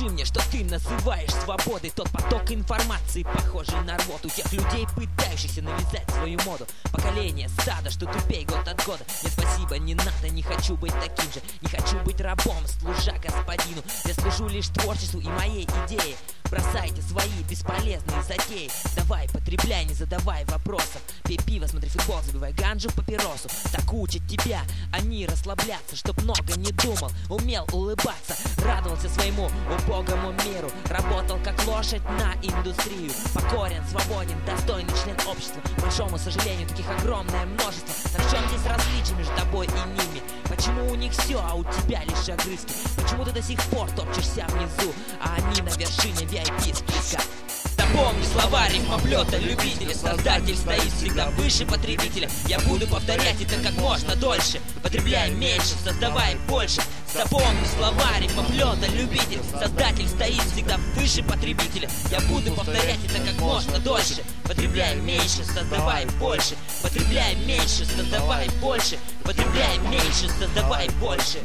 мне, что ты называешь свободой тот поток информации, похожий на рвоту тех людей, пытающихся навязать свою моду. Поколение стада, что тупей год от года. Нет, спасибо, не надо, не хочу быть таким же. Не хочу быть рабом, служа господину. Я служу лишь творчеству и моей идее. Бросайте свои бесполезные затеи. Давай, потребляй, не задавай вопросов. Пей пиво, смотри футбол, забивай ганджу, папиросу. Так учат тебя, они расслабляться, чтоб много не думал, умел улыбаться, радовался своему убогому миру. Работал как лошадь на индустрию. Покорен, свободен, достойный член общества. К большому сожалению, таких огромное множество. Так в чем здесь различие между тобой и ними? Почему у них все, а у тебя лишь огрызки? Почему ты до сих пор топчешься внизу, а они на вершине VIP-списка? Запомни слова рифмоплета, любители. Создатель стоит всегда выше потребителя. Я буду повторять это как можно дольше. Потребляй меньше, создавай больше. Запомни слова рифмоплета, любитель. Создатель стоит всегда выше потребителя. Я буду повторять это как можно дольше. Потребляй меньше, создавай больше. Потребляй меньше, создавай больше. Потребляй меньше, создавай больше.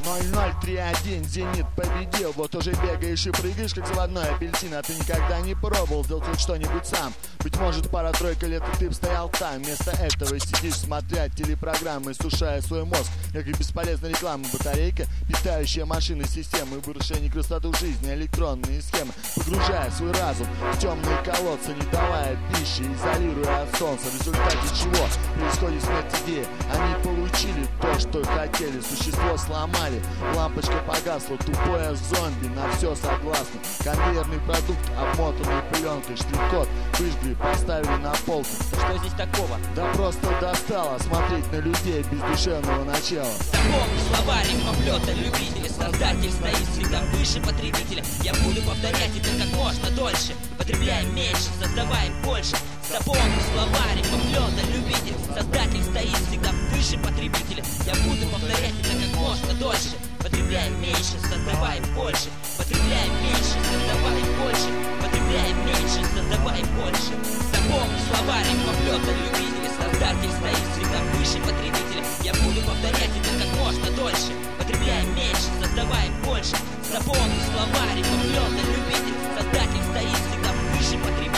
0031, Зенит победил. Вот уже бегаешь и прыгаешь, как заводной апельсин. А ты никогда не пробовал делать хоть что-нибудь сам. Быть может, пара-тройка лет и ты б стоял там. Вместо этого сидишь, смотря телепрограммы, сушая свой мозг, как и бесполезная реклама. Батарейка, питающая машины системы, вырушение красоту жизни, электронные схемы. Погружая свой разум в темные колодцы, не давая пищи, изолируя от солнца. В результате чего происходит смерть идеи. Они получили то, что хотели, существо сломали, лампочка погасла, тупое зомби на все согласно. Конвейерный продукт, обмотанный пленкой, штрих-код выжгли, поставили на полку. Что здесь такого? Да просто достало смотреть на людей без душевного начала. Запомни слова рифмоплета, любители. Создатель стоит всегда выше потребителя. Я буду повторять это как можно дольше. Потребляй меньше, создавай больше. Запомни слова рифмоплета, любитель. Создатель стоит всегда выше потребителя. Я буду повторять это как можно дольше. Потребляй меньше, создавай больше. Потребляй меньше, создавай больше. Потребляй меньше, создавай больше. Запомни слова рифмоплета, любители. Создатель стоит всегда выше потребителя. Я буду повторять это как можно дольше. Потребляй меньше, создавай больше. Запомни слова рифмоплета, любитель. Создатель стоит всегда выше потребителя.